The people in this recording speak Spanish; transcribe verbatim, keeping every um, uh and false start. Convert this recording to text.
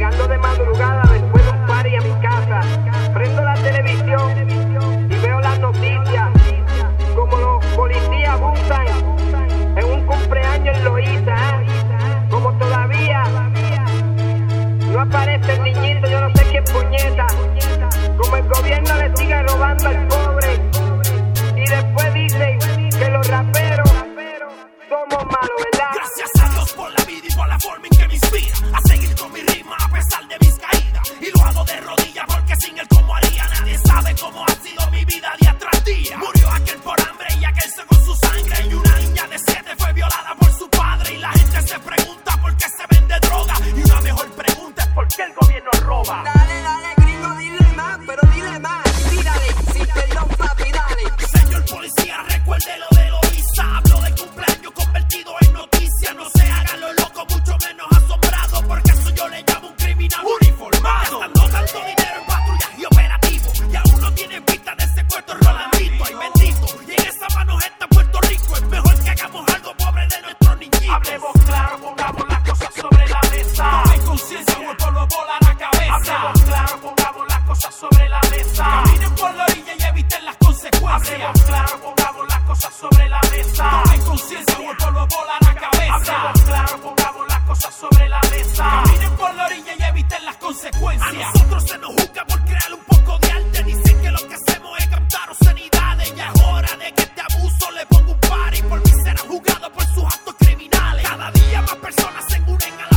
llegando de madrugada después de un party a mi casa, prendo la televisión y veo las noticias, como los policías abusan en un cumpleaños en Loíza, ¿eh? Como todavía no aparece el niñito, yo no sé quién puñeta, como el gobierno le sigue robando al pobre, y después dicen que los raperos somos malos, ¿verdad? Gracias a Dios por la vida y por la forma en que me inspira a seguir con mi rima a pesar de mis caídas, y lo hago de rodillas porque sin él como haría. Nadie sabe cómo ha sido mi vida día tras día. Murió aquel por hambre y aquel se con su sangre, y una niña de siete fue violada por su padre, y la gente se pregunta por qué se vende droga, y una mejor pregunta es por qué el gobierno roba. Dale, dale, gringo, dile más, pero dile más. Tírale, sin perdón, papi, dale. Señor policía, recuerde lo de Loíza. Hablo de cumpleaños convertido en noticia. No se haga lo loco, mucho menos asombrado, porque eso yo le llamo un criminal uniformado. Gastando tanto dinero en patrullas y operativos, y aún no tiene pista de secuestro Rolandito. Ay bendito, y en esa mano está Puerto Rico. Es mejor que hagamos algo pobre de nuestros niñitos. Hablemos claro, pongamos las cosas sobre la mesa. No hay conciencia o el polvo vola la cabeza. Hablemos claro, pongamos las cosas sobre la mesa. Caminen por la orilla y eviten las consecuencias. Hablemos claro, pongamos las cosas sobre la mesa. No hay conciencia o el polvo vola la cabeza. Hablemos claro, pongamos las cosas sobre la mesa. Caminen por la orilla y eviten las consecuencias. A nosotros se nos juzga por crear un poco de arte. Dicen que lo que hacemos es cantar obscenidades. Ya es hora de que este abuso le ponga un par, y por mí será juzgado por sus actos criminales. Cada día más personas se unen a la